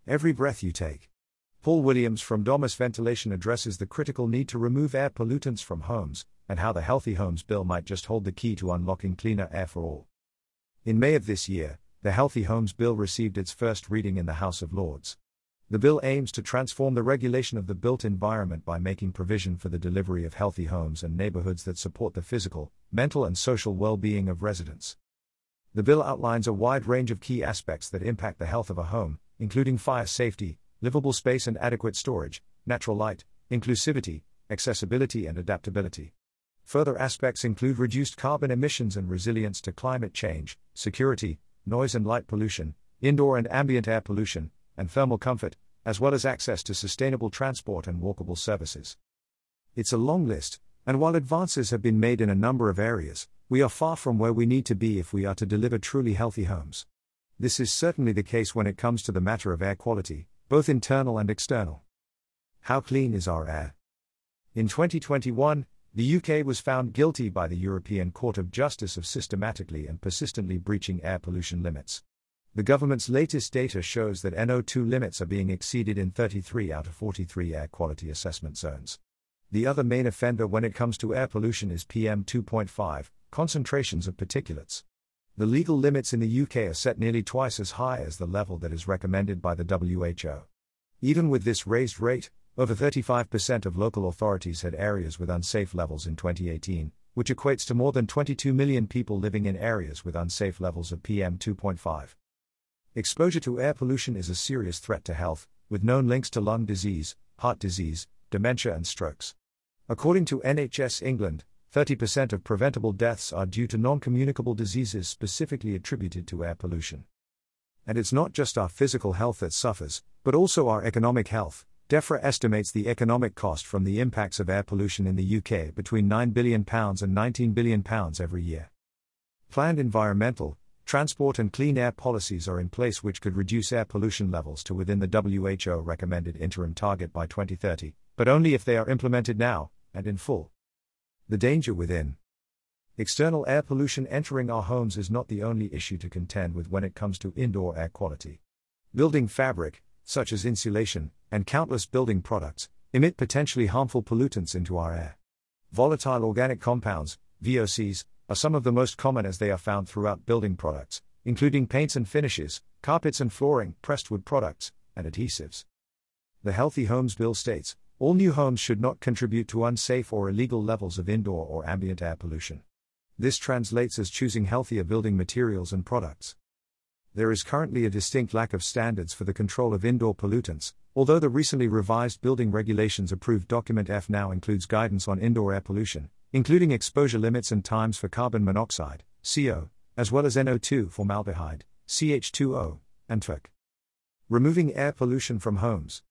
Every breath you take. Paul Williams from Domus Ventilation addresses the critical need to remove air pollutants from homes, and how the Healthy Homes Bill might just hold the key to unlocking cleaner air for all. In May of this year, the Healthy Homes Bill received its first reading in the House of Lords. The bill aims to transform the regulation of the built environment by making provision for the delivery of healthy homes and neighborhoods that support the physical, mental, and social well-being of residents. The bill outlines a wide range of key aspects that impact the health of a home, including fire safety, livable space and adequate storage, natural light, inclusivity, accessibility, and adaptability. Further aspects include reduced carbon emissions and resilience to climate change, security, noise and light pollution, indoor and ambient air pollution, and thermal comfort, as well as access to sustainable transport and walkable services. It's a long list, and while advances have been made in a number of areas, we are far from where we need to be if we are to deliver truly healthy homes. This is certainly the case when it comes to the matter of air quality, both internal and external. How clean is our air? In 2021, the UK was found guilty by the European Court of Justice of systematically and persistently breaching air pollution limits. The government's latest data shows that NO2 limits are being exceeded in 33 out of 43 air quality assessment zones. The other main offender when it comes to air pollution is PM2.5, concentrations of particulates. The legal limits in the UK are set nearly twice as high as the level that is recommended by the WHO. Even with this raised rate, over 35% of local authorities had areas with unsafe levels in 2018, which equates to more than 22 million people living in areas with unsafe levels of PM2.5. Exposure to air pollution is a serious threat to health, with known links to lung disease, heart disease, dementia and strokes. According to NHS England, 30% of preventable deaths are due to non-communicable diseases specifically attributed to air pollution. And it's not just our physical health that suffers, but also our economic health. DEFRA estimates the economic cost from the impacts of air pollution in the UK between £9 billion and £19 billion every year. Planned environmental, transport and clean air policies are in place which could reduce air pollution levels to within the WHO recommended interim target by 2030, but only if they are implemented now, and in full. The danger within. External air pollution entering our homes is not the only issue to contend with when it comes to indoor air quality. Building fabric, such as insulation, and countless building products, emit potentially harmful pollutants into our air. Volatile organic compounds, VOCs, are some of the most common as they are found throughout building products, including paints and finishes, carpets and flooring, pressed wood products, and adhesives. The Healthy Homes Bill states, all new homes should not contribute to unsafe or illegal levels of indoor or ambient air pollution. This translates as choosing healthier building materials and products. There is currently a distinct lack of standards for the control of indoor pollutants, although the recently revised Building Regulations Approved Document F now includes guidance on indoor air pollution, including exposure limits and times for carbon monoxide, CO, as well as NO2 formaldehyde, CH2O, and TVOC. Removing air pollution from homes.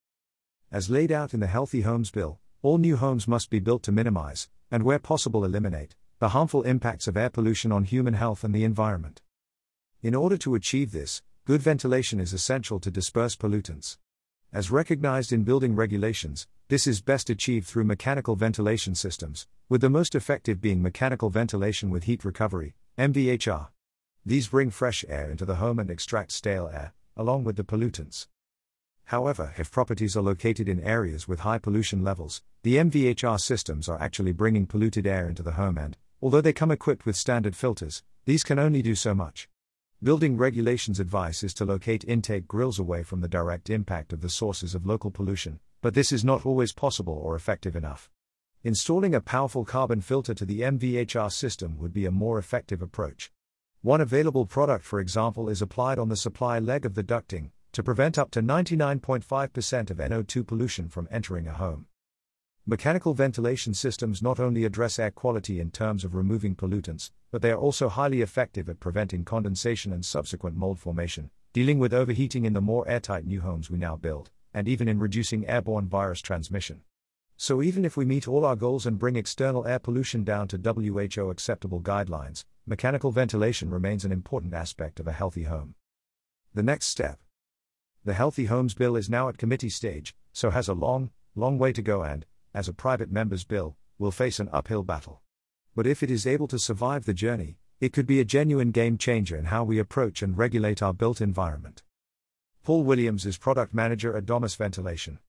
As laid out in the Healthy Homes Bill, all new homes must be built to minimize, and where possible eliminate, the harmful impacts of air pollution on human health and the environment. In order to achieve this, good ventilation is essential to disperse pollutants. As recognized in building regulations, this is best achieved through mechanical ventilation systems, with the most effective being mechanical ventilation with heat recovery, MVHR. These bring fresh air into the home and extract stale air, along with the pollutants. However, if properties are located in areas with high pollution levels, the MVHR systems are actually bringing polluted air into the home and, although they come equipped with standard filters, these can only do so much. Building regulations advice is to locate intake grills away from the direct impact of the sources of local pollution, but this is not always possible or effective enough. Installing a powerful carbon filter to the MVHR system would be a more effective approach. One available product, for example, is applied on the supply leg of the ducting, to prevent up to 99.5% of NO2 pollution from entering a home. Mechanical ventilation systems not only address air quality in terms of removing pollutants, but they are also highly effective at preventing condensation and subsequent mold formation, dealing with overheating in the more airtight new homes we now build, and even in reducing airborne virus transmission. So even if we meet all our goals and bring external air pollution down to WHO acceptable guidelines, mechanical ventilation remains an important aspect of a healthy home. The next step. The Healthy Homes Bill is now at committee stage, so has a long way to go and, as a private member's bill, will face an uphill battle. But if it is able to survive the journey, it could be a genuine game changer in how we approach and regulate our built environment. Paul Williams is product manager at Domus Ventilation.